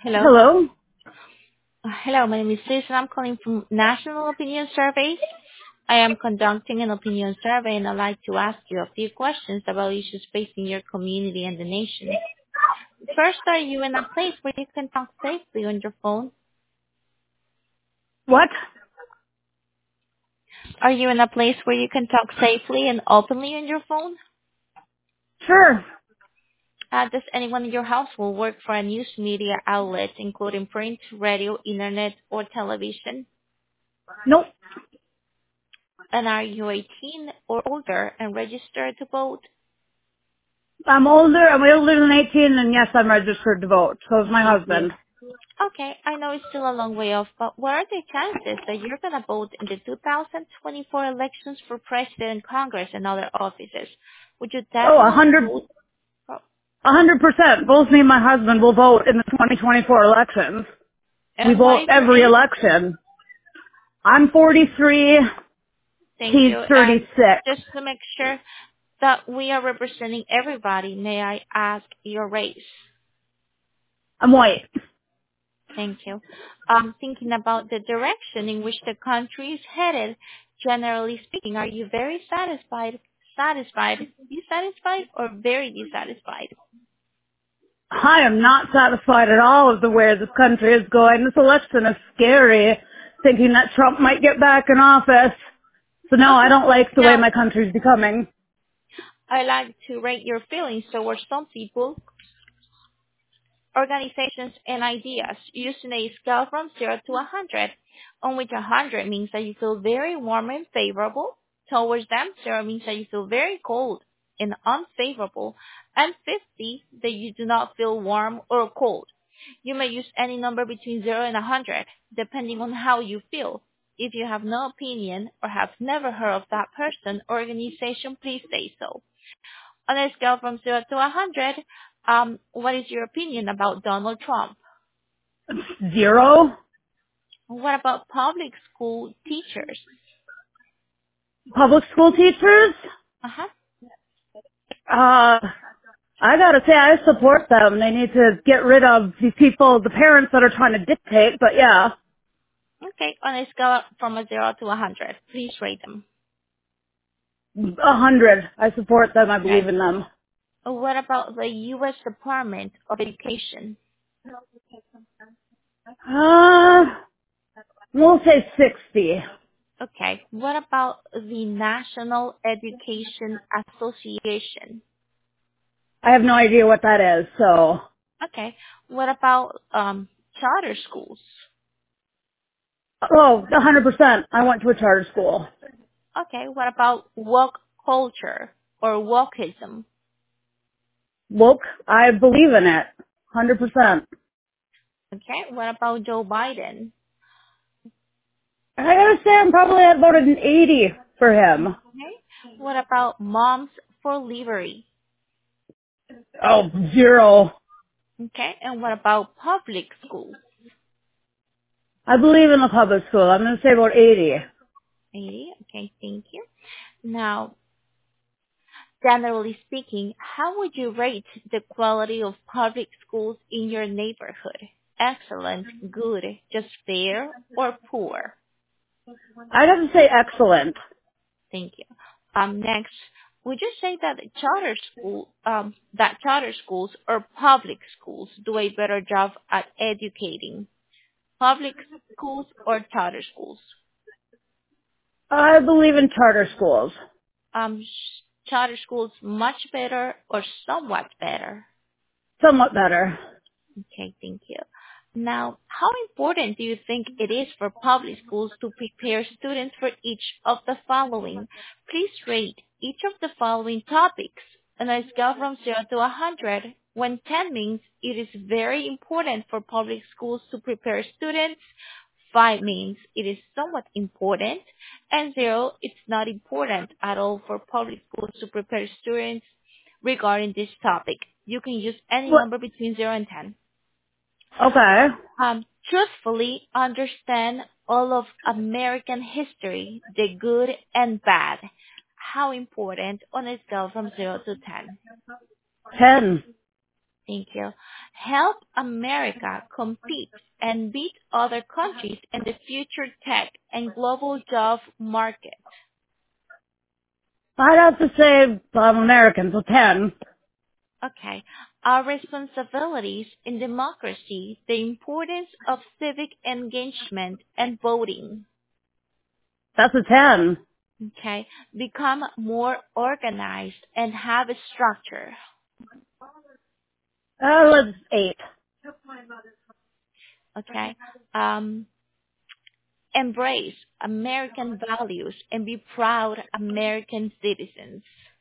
Hello. Hello? Hello, my name is Liz, and I'm calling from National Opinion Surveys. I am conducting an opinion survey, and I'd like to ask you a few questions about issues facing your community and the nation. First, are you in a place where you can talk safely on your phone? What? Are you in a place where you can talk safely and openly on your phone? Sure. Does anyone in your household work for a news media outlet, including print, radio, internet, or television? Nope. And are you 18 or older and registered to vote? I'm older. I'm older than 18, and yes, I'm registered to vote. So is my Thank you. husband. Okay, I know it's still a long way off, but what are the chances that you're going to vote in the 2024 elections for president, Congress, and other offices? Would you Oh, definitely vote? Oh, 100%. Both me and my husband will vote in the 2024 elections. We and what vote is your every age? election. I'm 43. Thank He's you. And 36. just to make sure that we are representing everybody, may I ask your race? I'm white. Thank you. Thinking about the direction in which the country is headed, generally speaking, are you very dissatisfied, or very dissatisfied? I am not satisfied at all with the way this country is going. This election is scary, thinking that Trump might get back in office. So no, I Okay. don't like the way Now, my country's becoming. I like to rate your feelings towards some people, organizations, and ideas using a scale from 0 to 100, on which 100 means that you feel very warm and favorable towards them, 0 means that you feel very cold and unfavorable, and 50 that you do not feel warm or cold. You may use any number between 0 and 100, depending on how you feel. If you have no opinion or have never heard of that person or organization, please say so. On a scale from 0 to 100, what is your opinion about Donald Trump? 0? What about public school teachers? Public school teachers? Uh-huh. Uh, I gotta say I support them. They need to get rid of these people, the parents that are trying to dictate, but yeah, Okay, on a scale from a 0 to 100, please rate them. 100. I support them. I believe Okay. in them. What about the U.S. Department of Education? Uh, we'll say 60. Okay. What about the National Education Association? I have no idea what that is, so. Okay. What about charter schools? Oh, 100%. I went to a charter school. Okay. What about woke culture or wokeism? Woke, I believe in it. 100%. Okay. What about Joe Biden? I gotta say I'm probably at about an 80 for him. Okay. What about Moms for Liberty? Oh, 0. Okay. And what about public schools? I believe in the public school. I'm gonna say about 80. 80. Okay. Thank you. Now, generally speaking, how would you rate the quality of public schools in your neighborhood? Excellent, good, just fair, or poor? I'd have to say excellent. Thank you. Next, would you say that charter schools or public schools do a better job at educating? Public schools or charter schools? I believe in charter schools. Charter schools much better or somewhat better? Somewhat better. Okay, thank you. Now, how important do you think it is for public schools to prepare students for each of the following? Please rate each of the following topics on a scale from 0 to 100, when 10 means it is very important for public schools to prepare students, 5 means it is somewhat important, and 0, it's not important at all for public schools to prepare students regarding this topic. You can use any What? number between 0 and 10. Okay. Truthfully understand all of American history, the good and bad. How important on a scale from 0 to 10? 10. Thank you. Help America compete and beat other countries in the future tech and global job market. I'd have to say I'm American, so 10. Okay. Our responsibilities in democracy, the importance of civic engagement and voting. That's a 10. Okay. Become more organized and have a structure. Let's 8. Okay. Embrace American values and be proud American citizens.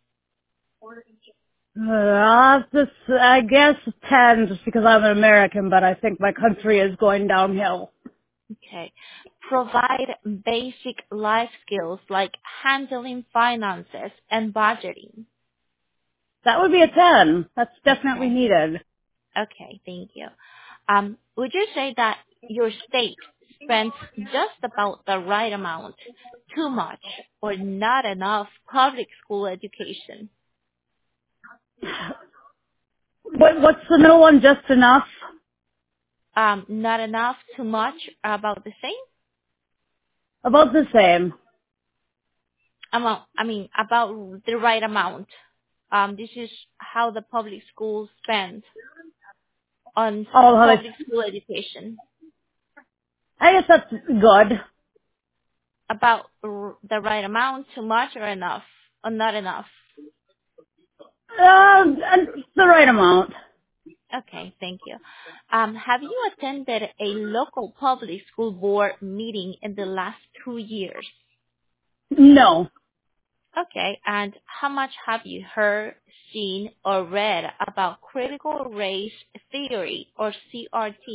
I guess 10 just because I'm an American, but I think my country is going downhill. Okay. Provide basic life skills like handling finances and budgeting. That would be a 10. That's definitely Okay. needed. Okay, thank you. Would you say that your state spends just about the right amount, too much, or not enough public school education? What's the middle one? Just enough? Not enough, too much, about the same About the same. amount. I mean, about the right amount. This is how the public schools spend on Oh, public school education. I guess that's good. About the right amount, too much, or enough, or not enough. The right amount. Okay, thank you. Have you attended a local public school board meeting in the last 2 years? No. Okay, and how much have you heard, seen, or read about critical race theory or CRT?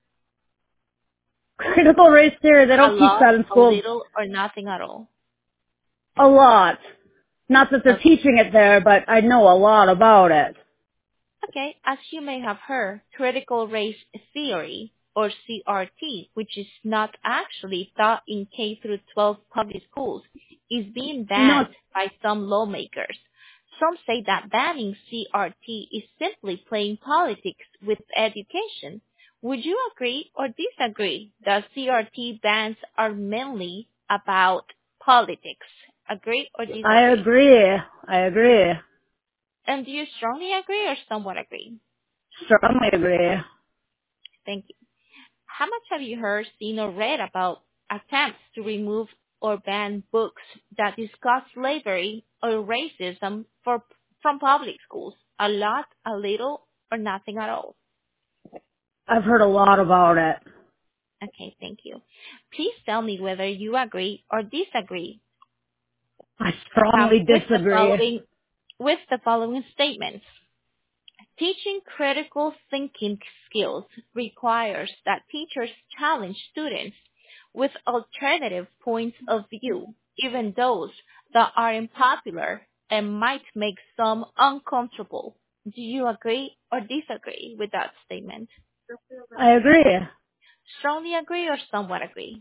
Critical race theory, they A don't teach lot, that in a school. little, or nothing at all? A lot. Not that they're Okay. teaching it there, but I know a lot about it. Okay, as you may have heard, critical race theory, or CRT, which is not actually taught in K through 12 public schools, is being No, banned by some lawmakers. Some say that banning CRT is simply playing politics with education. Would you agree or disagree that CRT bans are mainly about politics? Agree or I disagree? agree. I agree. And do you strongly agree or somewhat agree? Strongly agree. Thank you. How much have you heard, seen, or read about attempts to remove or ban books that discuss slavery or racism from public schools? A lot, a little, or nothing at all? I've heard a lot about it. Okay, thank you. Please tell me whether you agree or disagree I strongly with disagree. the following statements. Teaching critical thinking skills requires that teachers challenge students with alternative points of view, even those that are unpopular and might make some uncomfortable. Do you agree or disagree with that statement? I agree. Strongly agree or somewhat agree?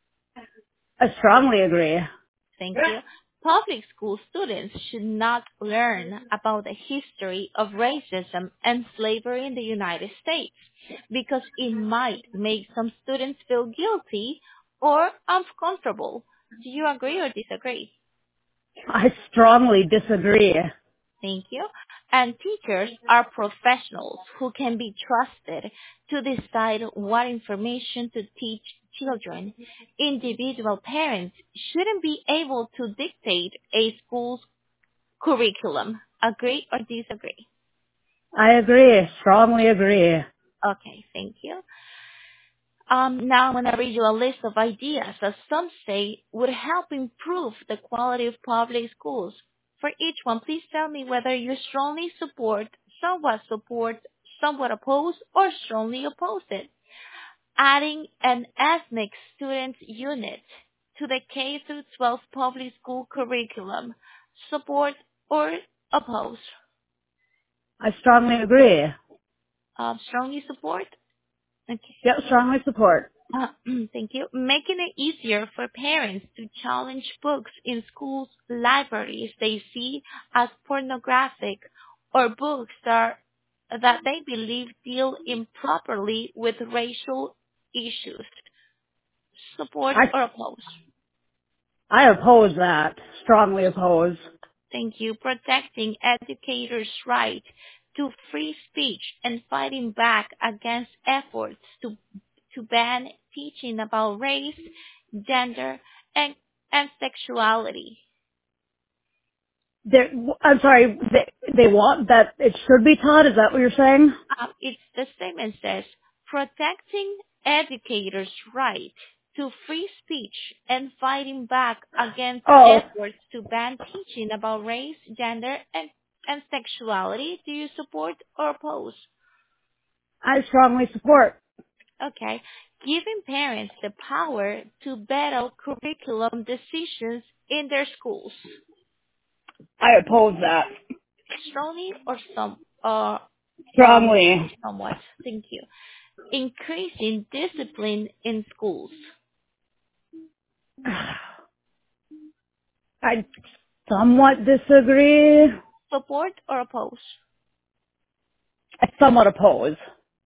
I strongly agree. Thank you. Public school students should not learn about the history of racism and slavery in the United States because it might make some students feel guilty or uncomfortable. Do you agree or disagree? I strongly disagree. Thank you. And teachers are professionals who can be trusted to decide what information to teach children. Individual parents shouldn't be able to dictate a school's curriculum. Agree or disagree? I agree. Strongly agree. Okay, thank you. Now I'm going to read you a list of ideas that some say would help improve the quality of public schools. For each one, please tell me whether you strongly support, somewhat oppose, or strongly oppose it. Adding an ethnic student unit to the K through 12 public school curriculum. Support or oppose? I strongly agree. Strongly support? Okay. Yep, strongly support. Thank you. Making it easier for parents to challenge books in schools' libraries they see as pornographic or books that that they believe deal improperly with racial issues. Support I, or oppose? I oppose that. Strongly oppose. Thank you. Protecting educators' right to free speech and fighting back against efforts to ban teaching about race, gender, and sexuality. They're, I'm sorry, they want that it should be taught? Is that what you're saying? It's the statement says protecting educators' right to free speech and fighting back against Oh, efforts to ban teaching about race, gender, and sexuality. Do you support or oppose? I strongly support. Okay. Giving parents the power to veto curriculum decisions in their schools. I oppose that. Strongly or Strongly. somewhat. Thank you. Increasing discipline in schools. I somewhat disagree. Support or oppose? I somewhat oppose.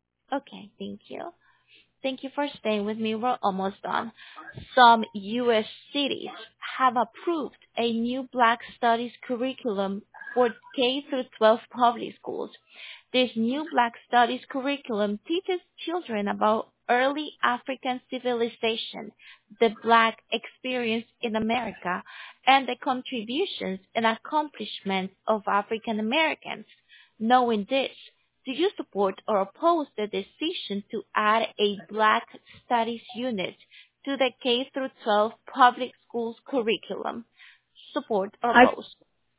Okay, thank you. Thank you for staying with me. We're almost done. Some U.S. cities have approved a new Black Studies curriculum for K through 12 public schools. This new Black Studies curriculum teaches children about early African civilization, the Black experience in America, and the contributions and accomplishments of African Americans. Knowing this, do you support or oppose the decision to add a Black Studies unit to the K through 12 public schools curriculum? Support or oppose?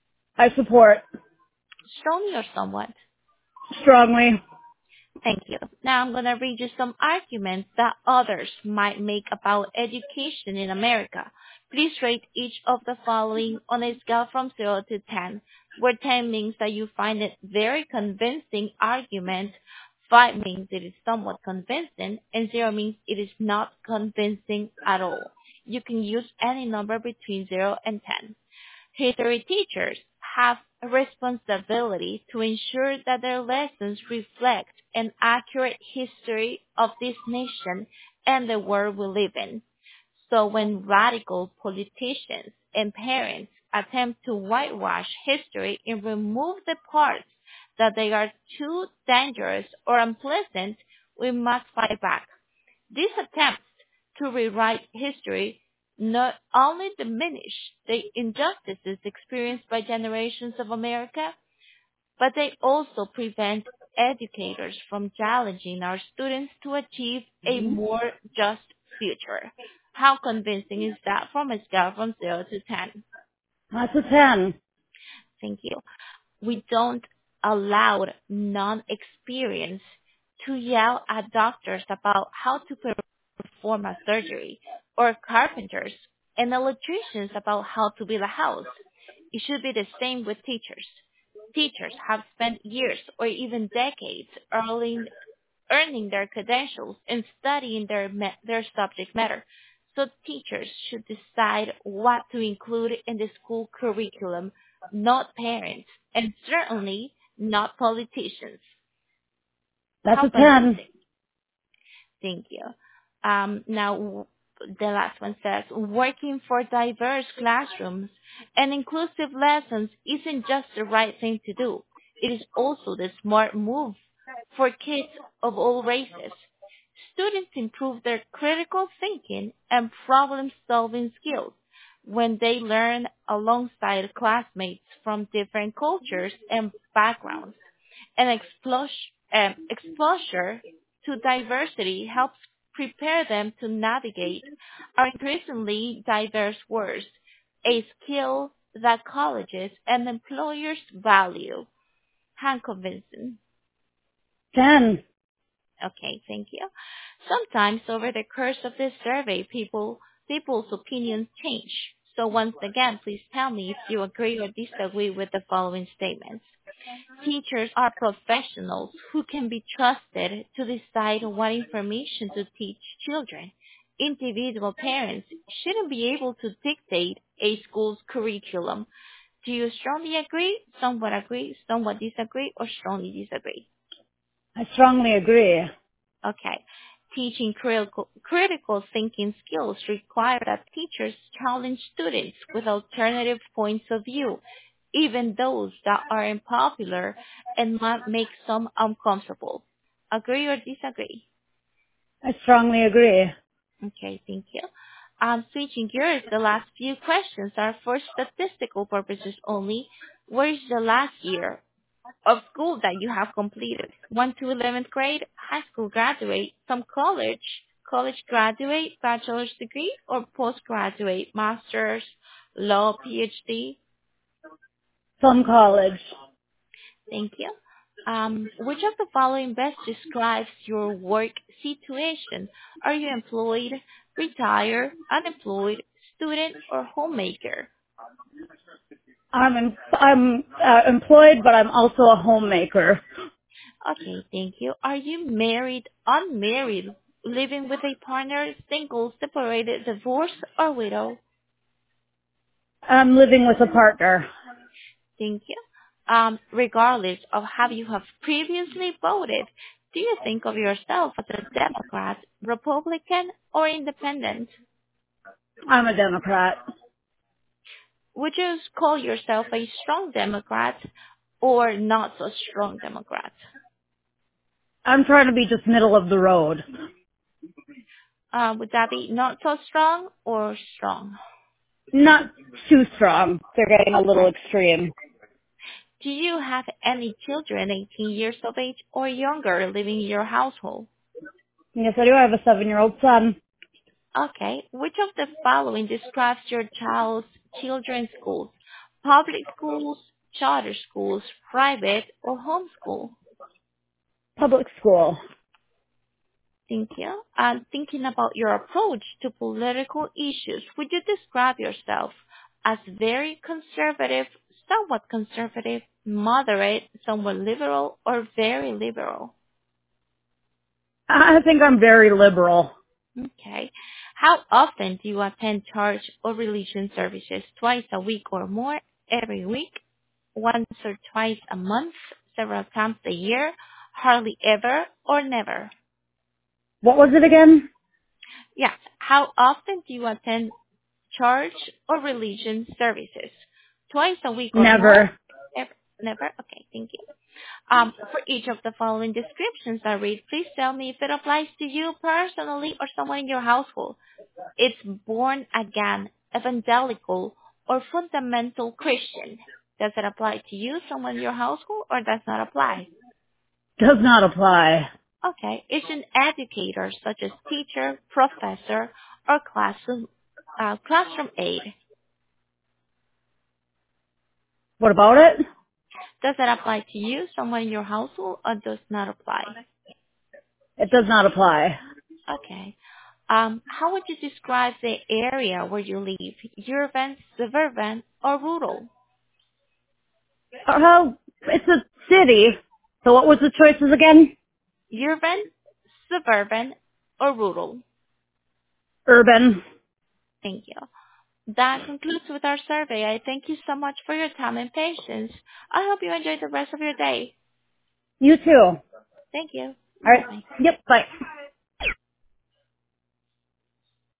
I support. Strongly or somewhat? Strongly. Thank you. Now I'm going to read you some arguments that others might make about education in America. Please rate each of the following on a scale from 0 to 10, where 10 means that you find it very convincing argument, 5 means it is somewhat convincing, and 0 means it is not convincing at all. You can use any number between 0 and 10. History teachers have a responsibility to ensure that their lessons reflect an accurate history of this nation and the world we live in. So when radical politicians and parents attempt to whitewash history and remove the parts that they are too dangerous or unpleasant, we must fight back. These attempts to rewrite history not only diminish the injustices experienced by generations of America, but they also prevent educators from challenging our students to achieve a more just future. How convincing is that from a scale from 0 to 10? That's a 10. Thank you. We don't allow non-experienced to yell at doctors about how to perform a surgery, or carpenters and electricians about how to build a house. It should be the same with teachers. Teachers have spent years or even decades earning their credentials and studying their subject matter. So teachers should decide what to include in the school curriculum, not parents, and certainly not politicians. That's How a 10. convincing. Thank you. Now, the last one says, working for diverse classrooms and inclusive lessons isn't just the right thing to do. It is also the smart move for kids of all races. Students improve their critical thinking and problem-solving skills when they learn alongside classmates from different cultures and backgrounds. And exposure to diversity helps prepare them to navigate our increasingly diverse world, a skill that colleges and employers value. How convincing. 10. Okay, thank you. Sometimes over the course of this survey, people's opinions change. So once again, please tell me if you agree or disagree with the following statements. Teachers are professionals who can be trusted to decide what information to teach children. Individual parents shouldn't be able to dictate a school's curriculum. Do you strongly agree, somewhat disagree, or strongly disagree? I strongly agree. Okay. Teaching critical thinking skills require that teachers challenge students with alternative points of view, even those that are unpopular and might make some uncomfortable. Agree or disagree? I strongly agree. Okay, thank you. Switching gears, the last few questions are for statistical purposes only. Where is the last year of school that you have completed? 1 to 11th grade, high school graduate, some college graduate, bachelor's degree, or postgraduate, master's, law, PhD? Some college. Thank you. Which of the following best describes your work situation? Are you employed, retired, unemployed, student, or homemaker? I'm employed, but I'm also a homemaker. Okay, thank you. Are you married, unmarried, living with a partner, single, separated, divorced, or widow? I'm living with a partner. Thank you. Regardless of how you have previously voted, do you think of yourself as a Democrat, Republican, or Independent? I'm a Democrat. Would you call yourself a strong Democrat or not so strong Democrat? I'm trying to be just middle of the road. Would that be not so strong or strong? Not too strong. They're getting a little Okay. extreme. Do you have any children 18 years of age or younger living in your household? Yes, I do. I have a 7-year-old son. Okay. Which of the following describes your child's children's schools? Public schools, charter schools, private, or homeschool? Public school. Thank you. Thinking about your approach to political issues, would you describe yourself as very conservative, somewhat conservative, moderate, somewhat liberal, or very liberal? I think I'm very liberal. Okay. How often do you attend church or religion services? Twice a week or more? Every week? Once or twice a month? Several times a year? Hardly ever or never? What was it again? Yes. How often do you attend church or religion services? Twice a week or more? Never. Ever, never? Okay, thank you. For each of the following descriptions I read, please tell me if it applies to you personally or someone in your household. It's born again, evangelical, or fundamental Christian. Does it apply to you, someone in your household, or does not apply? Does not apply. Okay. It's an educator, such as teacher, professor, or classroom aide. What about it? Does it apply to you, someone in your household, or does not apply? It does not apply. Okay. How would you describe the area where you live? Urban, suburban, or rural? Well, it's a city. So what was the choices again? Urban, suburban, or rural? Urban. Thank you. That concludes with our survey. I thank you so much for your time and patience. I hope you enjoy the rest of your day. You too. Thank you. All right. Bye-bye. Yep. Bye.